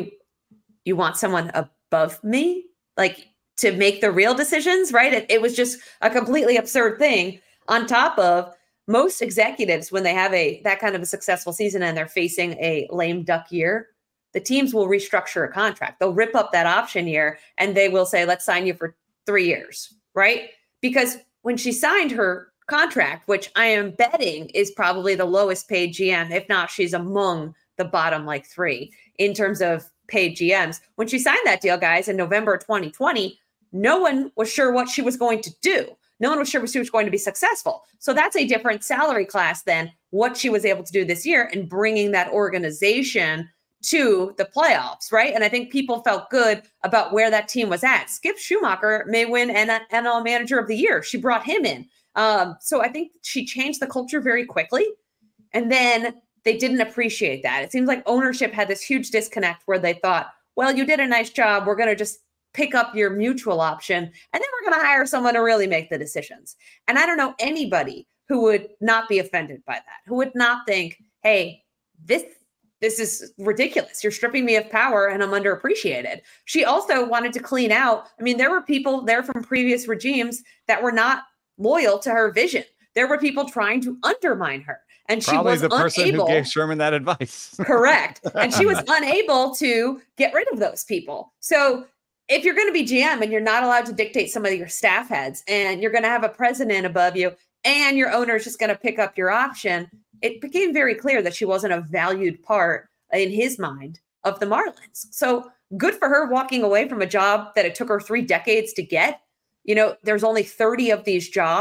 you want someone above me, like to make the real decisions, right? It was just a completely absurd thing. On top of most executives, when they have that kind of a successful season and they're facing a lame duck year, the teams will restructure a contract. They'll rip up that option year and they will say, let's sign you for 3 years, right? Because when she signed her contract, which I am betting is probably the lowest paid GM, if not, she's among the bottom 3 in terms of paid GMs. When she signed that deal, guys, in November 2020, no one was sure what she was going to do. No one was sure she was going to be successful. So that's a different salary class than what she was able to do this year in bringing that organization to the playoffs, right? And I think people felt good about where that team was at. Skip Schumacher may win NL Manager of the Year. She brought him in. So I think she changed the culture very quickly. And then they didn't appreciate that. It seems like ownership had this huge disconnect where they thought, well, you did a nice job. We're going to just pick up your mutual option, and then we're going to hire someone to really make the decisions. And I don't know anybody who would not be offended by that, who would not think, hey, this is ridiculous. You're stripping me of power and I'm underappreciated. She also wanted to clean out. There were people there from previous regimes that were not loyal to her vision. There were people trying to undermine her. And probably she was the person who gave Sherman that advice. Correct. And she was unable to get rid of those people. So if you're going to be GM and you're not allowed to dictate some of your staff heads, and you're going to have a president above you, and your owner is just going to pick up your option, it became very clear that she wasn't a valued part in his mind of the Marlins. So good for her walking away from a job that it took her 3 decades to get. There's only 30 of these jobs.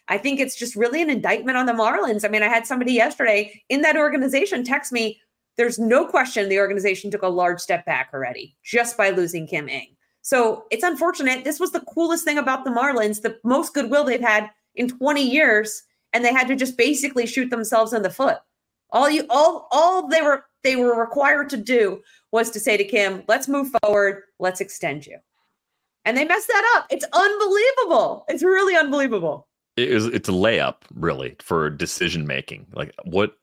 I think it's just really an indictment on the Marlins. I mean, I had somebody yesterday in that organization text me, there's no question the organization took a large step back already just by losing Kim Ng. So it's unfortunate. This was the coolest thing about the Marlins, the most goodwill they've had in 20 years, and they had to just basically shoot themselves in the foot. All they were required to do was to say to Kim, let's move forward, let's extend you. And they messed that up. It's unbelievable. It's really unbelievable. It's a layup, really, for decision making. Like, what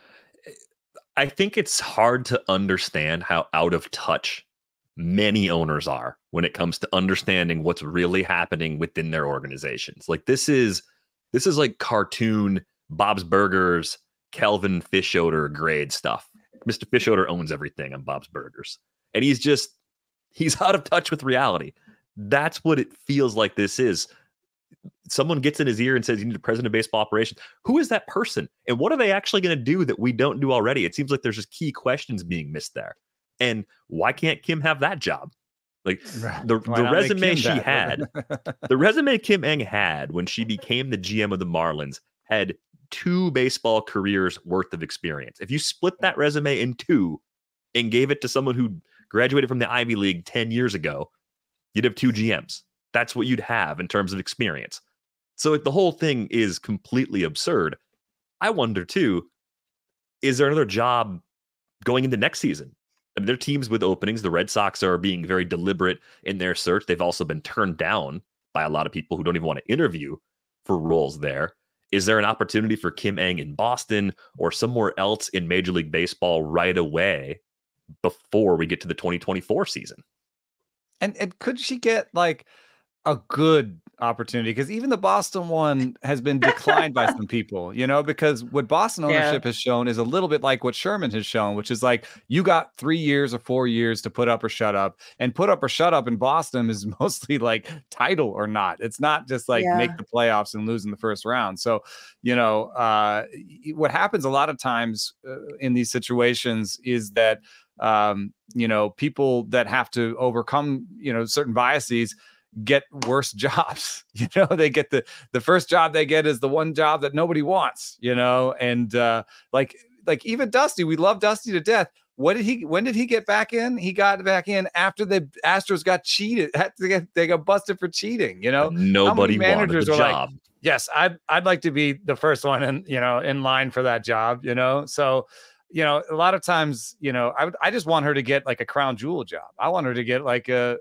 I think it's hard to understand how out of touch many owners are when it comes to understanding what's really happening within their organizations. Like, this is like cartoon Bob's Burgers, Kelvin Fishoder grade stuff. Mr. Fishoder owns everything on Bob's Burgers, and he's out of touch with reality. That's what it feels like this is. Someone gets in his ear and says, you need a president of baseball operations. Who is that person? And what are they actually going to do that we don't do already? It seems like there's just key questions being missed there. And why can't Kim have that job? Like, the resume she had, the resume Kim Ng had when she became the GM of the Marlins had 2 baseball careers worth of experience. If you split that resume in 2 and gave it to someone who graduated from the Ivy League 10 years ago, you'd have 2 GMs. That's what you'd have in terms of experience. So the whole thing is completely absurd. I wonder, too, is there another job going into next season? I mean, there are teams with openings. The Red Sox are being very deliberate in their search. They've also been turned down by a lot of people who don't even want to interview for roles there. Is there an opportunity for Kim Ng in Boston or somewhere else in Major League Baseball right away before we get to the 2024 season? And could she get like a good opportunity? Because even the Boston one has been declined by some people, because what Boston ownership has shown is a little bit like what Sherman has shown, which is like, you got 3 years or 4 years to put up or shut up, and put up or shut up in Boston is mostly like title or not. It's not just like make the playoffs and lose in the first round. So, what happens a lot of times in these situations is that, people that have to overcome, certain biases get worse jobs. They get the first job they get is the one job that nobody wants, and like even Dusty, we love Dusty to death. When did he get back in? He got back in after the Astros got cheated. They got busted for cheating, Nobody wanted the job. Like, yes, I'd like to be the first one in line for that job, so a lot of times, I just want her to get like a crown jewel job. I want her to get like a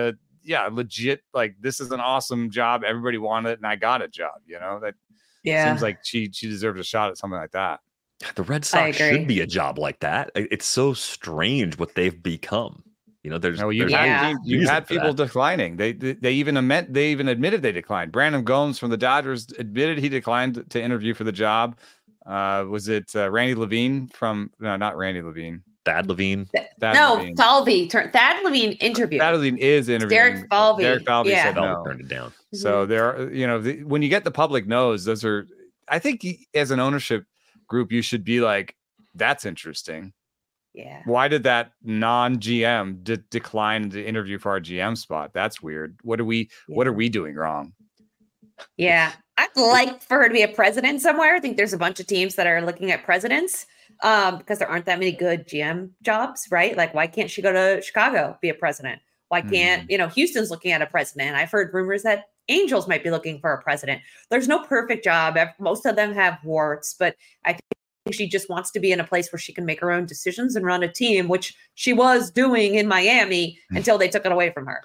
legit, like, this is an awesome job. Everybody wanted it and I got a job, that seems like she deserves a shot at something like that. The Red Sox should be a job like that. It's so strange what they've become. You've had people declining. They even admitted they declined. Brandon Gomes from the Dodgers admitted he declined to interview for the job. Was it Randy Levine not Randy Levine. Thad Levine. Falvey. Thad Levine interviewed. Thad Levine is interviewing. Derek Falvey. Said no. Turned it down. So there are, when you get the public no's, those are, I think as an ownership group, you should be like, that's interesting. Yeah. Why did that non-GM decline to interview for our GM spot? That's weird. What are we doing wrong? Yeah. I'd like for her to be a president somewhere. I think there's a bunch of teams that are looking at presidents because there aren't that many good GM jobs, right? Like, why can't she go to Chicago, be a president? Why can't, Houston's looking at a president. I've heard rumors that Angels might be looking for a president. There's no perfect job. Most of them have warts, but I think she just wants to be in a place where she can make her own decisions and run a team, which she was doing in Miami until they took it away from her.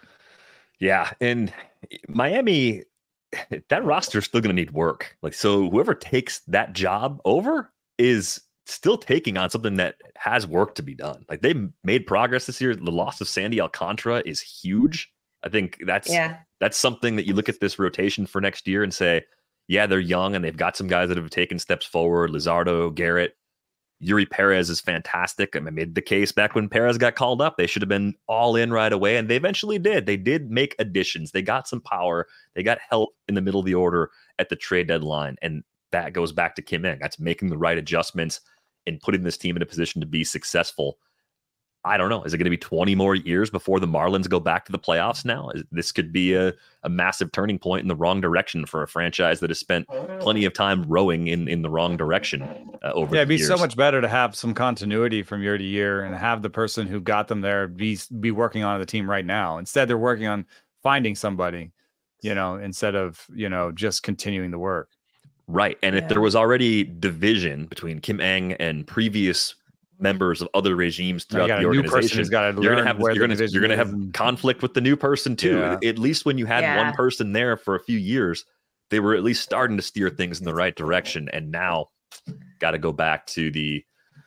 Yeah. And Miami, that roster is still going to need work. Like, so whoever takes that job over is still taking on something that has work to be done. Like, they made progress this year. The loss of Sandy Alcantara is huge. I think that's something that you look at this rotation for next year and say, yeah, they're young and they've got some guys that have taken steps forward. Luzardo, Garrett, Yuri Perez is fantastic. I made the case back when Perez got called up. They should have been all in right away, and they eventually did. They did make additions. They got some power. They got help in the middle of the order at the trade deadline, and that goes back to Kim Ng. That's making the right adjustments and putting this team in a position to be successful. I don't know. Is it going to be 20 more years before the Marlins go back to the playoffs now? This could be a massive turning point in the wrong direction for a franchise that has spent plenty of time rowing in the wrong direction over the years. It'd be so much better to have some continuity from year to year and have the person who got them there be working on the team right now. Instead, they're working on finding somebody, instead of, just continuing the work. Right. And if there was already division between Kim Ng and previous members of other regimes throughout the organization, you're going to have conflict with the new person too. Yeah. At least when you had one person there for a few years, they were at least starting to steer things in the right direction. And now got to go back to the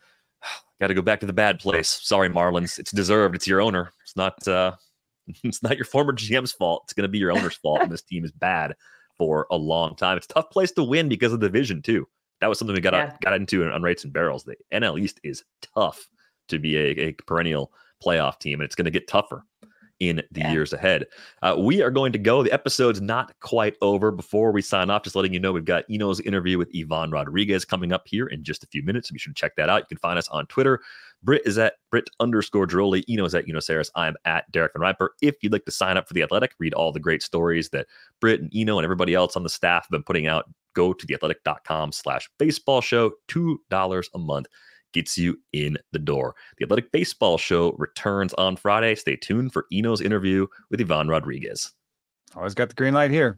bad place. Sorry, Marlins. It's deserved. It's your owner. It's not your former GM's fault. It's going to be your owner's fault. And this team is bad for a long time. It's a tough place to win because of the division too. That was something we got into on Rates and Barrels. The NL East is tough to be a perennial playoff team, and it's going to get tougher in the years ahead. We are going to go. The episode's not quite over. Before we sign off, just letting you know we've got Eno's interview with Ivan Rodriguez coming up here in just a few minutes. So be sure to check that out. You can find us on Twitter. Britt is at Britt_Drolli. Eno is at Eno Saris. I'm at Derek Van Riper. If you'd like to sign up for The Athletic, read all the great stories that Britt and Eno and everybody else on the staff have been putting out, go to theathletic.com/baseball show. $2 a month gets you in the door. The Athletic Baseball Show returns on Friday. Stay tuned for Eno's interview with Ivan Rodriguez. Always got the green light here.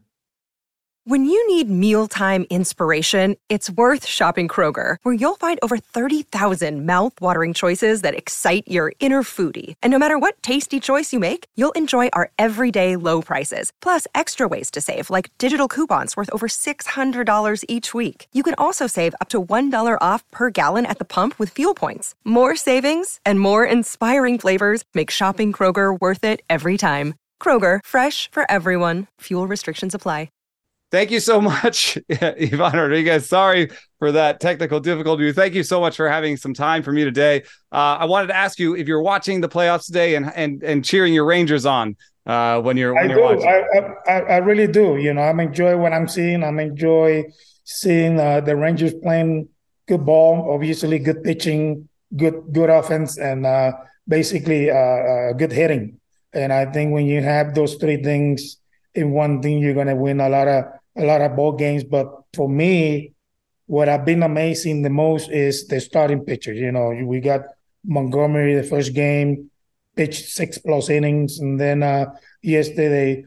When you need mealtime inspiration, it's worth shopping Kroger, where you'll find over 30,000 mouth-watering choices that excite your inner foodie. And no matter what tasty choice you make, you'll enjoy our everyday low prices, plus extra ways to save, like digital coupons worth over $600 each week. You can also save up to $1 off per gallon at the pump with fuel points. More savings and more inspiring flavors make shopping Kroger worth it every time. Kroger, fresh for everyone. Fuel restrictions apply. Thank you so much, Ivan Rodriguez. Sorry for that technical difficulty. Thank you so much for having some time for me today. I wanted to ask you if you're watching the playoffs today and cheering your Rangers on when you're watching. I really do. I'm enjoying what I'm seeing. I'm enjoy seeing the Rangers playing good ball, obviously good pitching, good offense, and basically good hitting. And I think when you have those three things in one thing, you're going to win a lot of ball games. But for me, what I've been amazing the most is the starting pitchers. We got Montgomery the first game, pitched 6+ innings, and then yesterday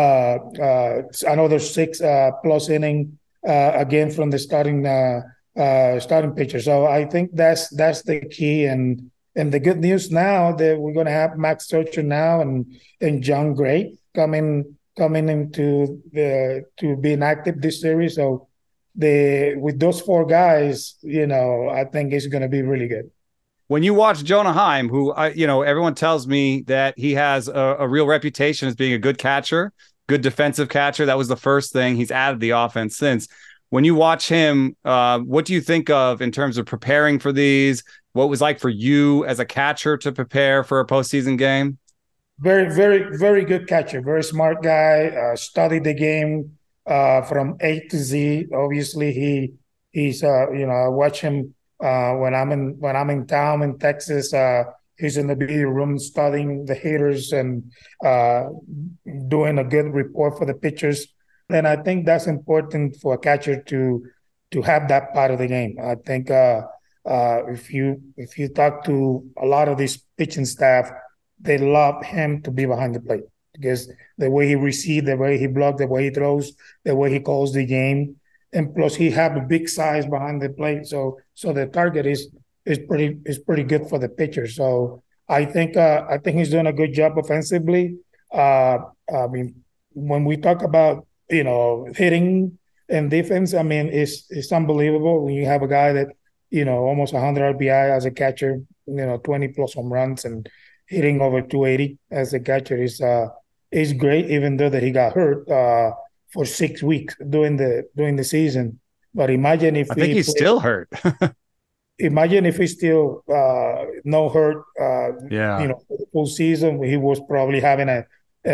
another 6+ inning again from the starting pitcher. So I think that's the key. And the good news now that we're going to have Max Scherzer now and John Gray coming into to being active this series. So with those four guys, I think it's going to be really good. When you watch Jonah Heim, who everyone tells me that he has a real reputation as being a good catcher, good defensive catcher. That was the first thing. He's added the offense since. When you watch him, what do you think of in terms of preparing for these? What was like for you as a catcher to prepare for a postseason game? Very, very, very good catcher. Very smart guy. Studied the game from A to Z. Obviously, he's I watch him when I'm in town in Texas. He's in the media room studying the hitters and doing a good report for the pitchers. And I think that's important for a catcher to have that part of the game. I think if you talk to a lot of these pitching staff, they love him to be behind the plate because the way he receives, the way he blocks, the way he throws, the way he calls the game, and plus he have a big size behind the plate. So the target is pretty good for the pitcher. So I think he's doing a good job offensively. I mean, when we talk about hitting and defense, I mean it's unbelievable when you have a guy that almost 100 RBI as a catcher, 20+ home runs and hitting over 280 as a catcher is great, even though that he got hurt for 6 weeks during the season. But imagine if I think he's still hurt. Imagine if he's still no hurt. For the full season, he was probably having an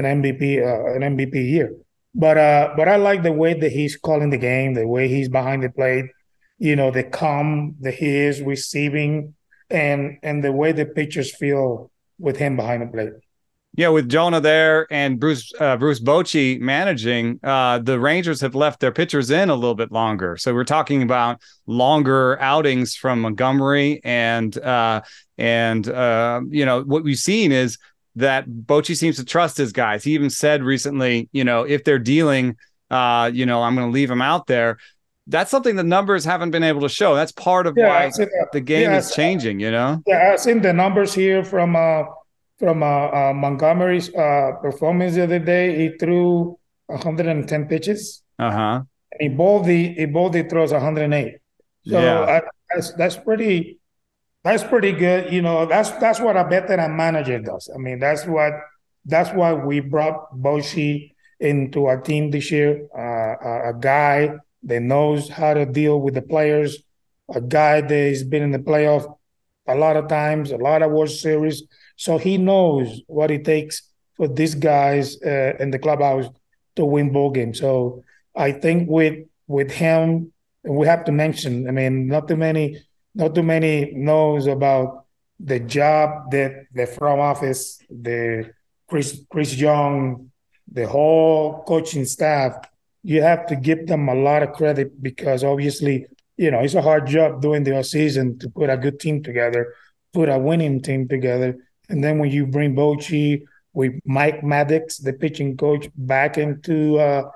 MVP year. But I like the way that he's calling the game, the way he's behind the plate. The calm that he is receiving. and the way the pitchers feel with him behind the plate. Yeah, with Jonah there and Bruce Bochy managing, the Rangers have left their pitchers in a little bit longer. So we're talking about longer outings from Montgomery, and what we've seen is that Bochy seems to trust his guys. He even said recently, if they're dealing, I'm going to leave them out there. That's something the numbers haven't been able to show. That's part of why the game is changing. Yeah, I've seen the numbers here from Montgomery's performance the other day. He threw 110 pitches. And Eovaldi throws 108. So that's pretty good. That's what a veteran manager does. I mean, that's why we brought Bochy into our team this year. A guy that knows how to deal with the players, a guy that has been in the playoff a lot of times, a lot of World Series. So he knows what it takes for these guys in the clubhouse to win ball games. So I think with him, we have to mention, I mean, not too many knows about the job that the front office, the Chris Young, the whole coaching staff, you have to give them a lot of credit, because obviously, it's a hard job during the season to put a good team together, put a winning team together. And then when you bring Bochy with Mike Maddox, the pitching coach, back into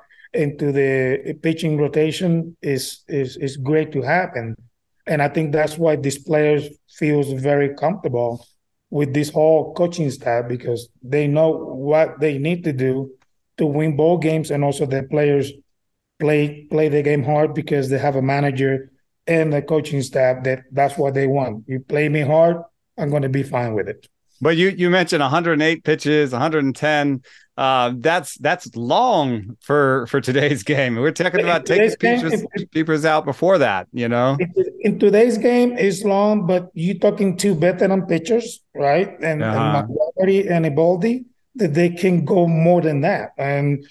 the pitching rotation is great to happen. And I think that's why these players feels very comfortable with this whole coaching staff, because they know what they need to do to win ball games, and also the players play the game hard because they have a manager and a coaching staff that's what they want. You play me hard, I'm going to be fine with it. But you mentioned 108 pitches, 110. That's long for today's game. We're talking about taking pitchers out before that, In today's game, it's long, but you're talking two veteran pitchers, right? And Montgomery and Eovaldi, that they can go more than that. And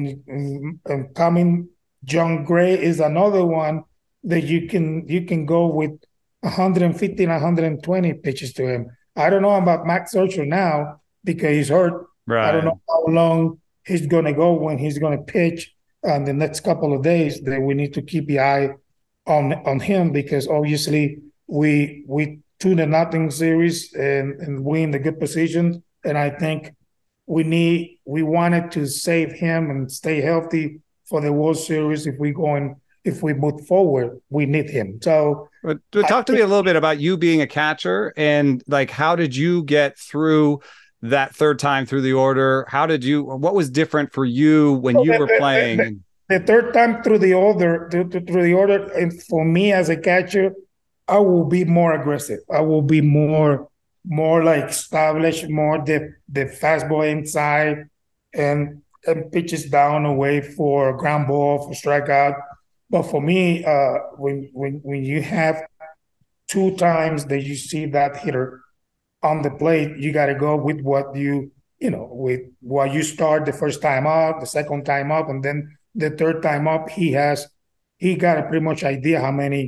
coming, John Gray is another one that you can go with 150 and 120 pitches to him. I don't know about Max Scherzer now because he's hurt. Right. I don't know how long he's going to go, when he's going to pitch the next couple of days. That we need to keep the eye on him, because obviously we 2-0 series and we in the good position. And I think we wanted to save him and stay healthy for the World Series. If we move forward, we need him. So talk to me a little bit about you being a catcher, and like, how did you get through that third time through the order? What was different for you when you were playing? The third time through the order, and for me as a catcher, I will be more aggressive. I will be more like established, more the fastball inside and pitches down away for ground ball, for strikeout. But for me, when you have two times that you see that hitter on the plate, you got to go with what with what you start the first time up, the second time up, and then the third time up. He got a pretty much idea how many,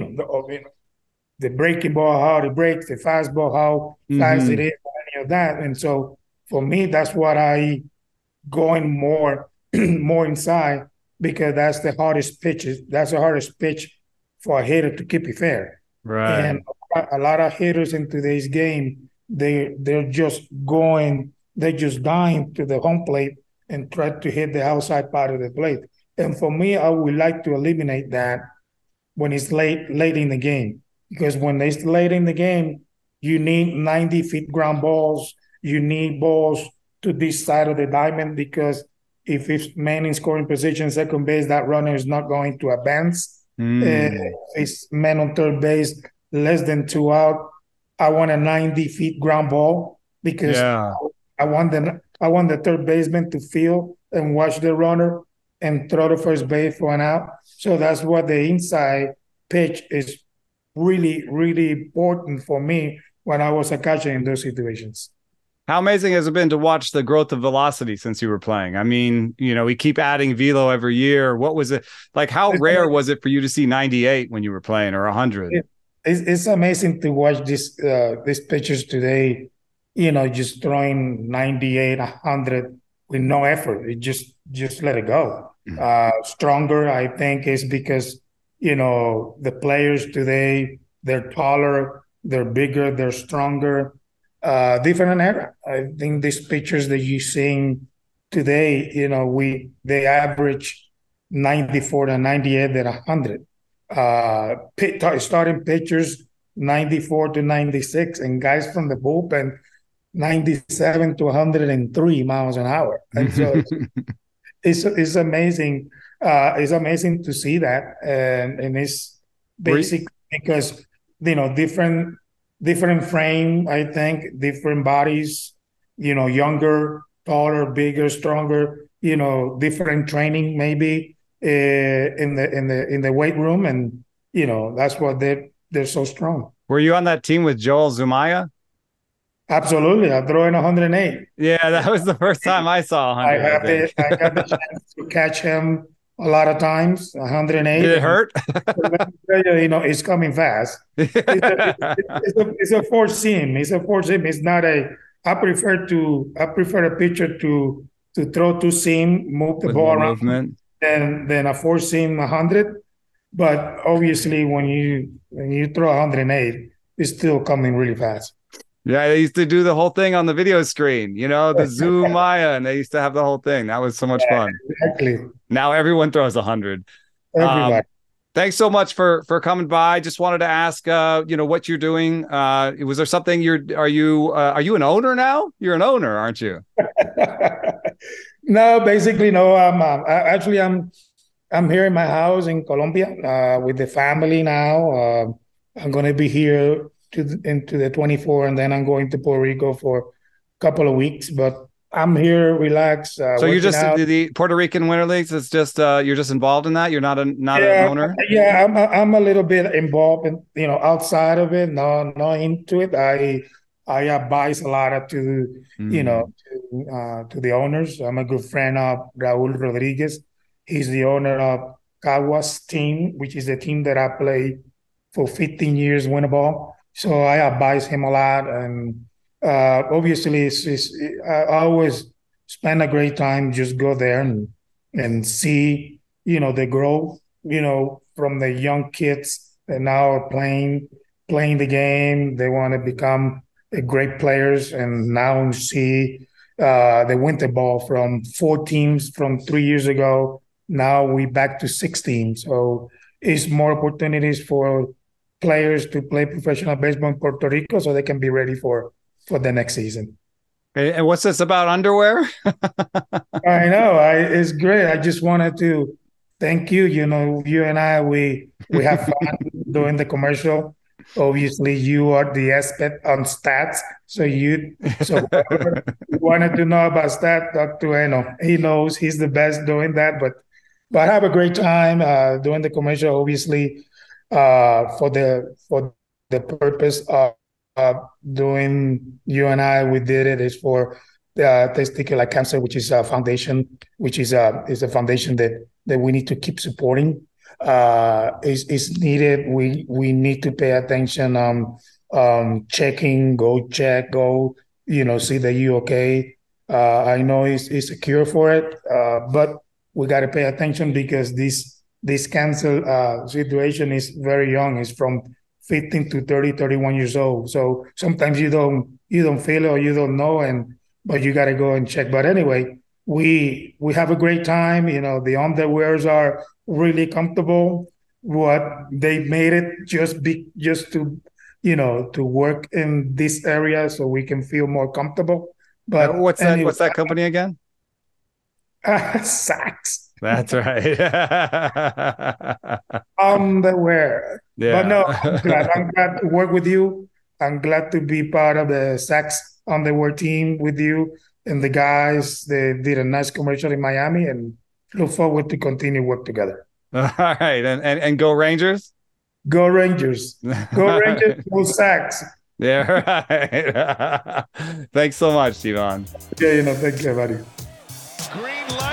the breaking ball, how it breaks, the fastball, how fast it is, any of that. And so for me, that's what I going more inside, because that's the hardest pitches. That's the hardest pitch for a hitter to keep it fair. Right. And a lot of hitters in today's game, they're just dying to the home plate and try to hit the outside part of the plate. And for me, I would like to eliminate that when it's late in the game, because when it's late in the game, you need 90-foot ground balls. You need balls to this side of the diamond, because if it's man in scoring position, second base, that runner is not going to advance. If it's man on third base, less than 2 out, I want a 90-foot ground ball, because I want the third baseman to feel and watch the runner and throw the first base for an out. So that's what the inside pitch is really, really important for me when I was a catcher in those situations. How amazing has it been to watch the growth of velocity since you were playing? I mean, we keep adding velo every year. What was it like? How rare was it for you to see 98 when you were playing, or 100? it's amazing to watch these pitchers today, just throwing 98, 100 with no effort. It just let it go. Stronger, I think, is because, the players today, they're taller, they're bigger, they're stronger, different era. I think these pitchers that you're seeing today, they average 94 to 98 at 100. Starting pitchers 94 to 96, and guys from the bullpen 97 to 103 miles an hour. And so it's amazing. It's amazing to see that, and it's basically because different frame. I think different bodies. Younger, taller, bigger, stronger. Different training maybe in the weight room, and that's what they're so strong. Were you on that team with Joel Zumaya? Absolutely. I throw in 108. Yeah, that was the first time I saw 100. I got the chance to catch him a lot of times. 108. Did it hurt? It's coming fast. It's a four seam. It's a four seam. It's not a. I prefer a pitcher to throw two seam, move the ball around, movement, than a four seam 100. But obviously, when you throw 108, it's still coming really fast. Yeah, they used to do the whole thing on the video screen, the Zumaya, and they used to have the whole thing. That was so much fun. Exactly. Now everyone throws 100. Everybody. Thanks so much for coming by. Just wanted to ask, what you're doing. Was there something are you an owner now? You're an owner, aren't you? No, basically, no. I'm here in my house in Colombia with the family now. I'm going to be here into the 24, and then I'm going to Puerto Rico for a couple of weeks. But I'm here, relaxed. So you're just the Puerto Rican Winter Leagues. It's just you're just involved in that. You're not an owner. Yeah, I'm a little bit involved in outside of it, not into it. I advise a lot to the owners. I'm a good friend of Raul Rodriguez. He's the owner of Caguas team, which is the team that I played for 15 years, win a ball. So I advise him a lot, and obviously, I always spend a great time. Just go there and see, the growth, from the young kids that now are playing the game. They want to become great players, and now see the winter ball from 4 teams from 3 years ago. Now we back to 6 teams. So it's more opportunities for players to play professional baseball in Puerto Rico, so they can be ready for the next season. And what's this about underwear? I know. It's great. I just wanted to thank you. You and I, we have fun doing the commercial. Obviously, you are the expert on stats. So whoever wanted to know about stats, Dr. Eno, he knows he's the best doing that. But have a great time doing the commercial, obviously, for the purpose of doing, you and I, we did it is for the testicular cancer, which is a foundation, which is a foundation that we need to keep supporting. Is needed. We need to pay attention checking, go check, see that you okay. I know it's a cure for it, but we got to pay attention because this cancer situation is very young. It's from 15 to 30, 31 years old. So sometimes you don't feel it or you don't know, but you got to go and check. But anyway, we have a great time. The underwears are really comfortable. What they made it just to work in this area so we can feel more comfortable. But what's that company again? Saks. That's right. Underwear. Yeah. But no, I'm glad to work with you. I'm glad to be part of the Saks underwear team with you and the guys. They did a nice commercial in Miami, and look forward to continue work together. All right, and go Rangers. Go Rangers. Go Rangers. Go Saks. Yeah, right. Thanks so much, Stevan. Yeah, thank you, buddy. Green light.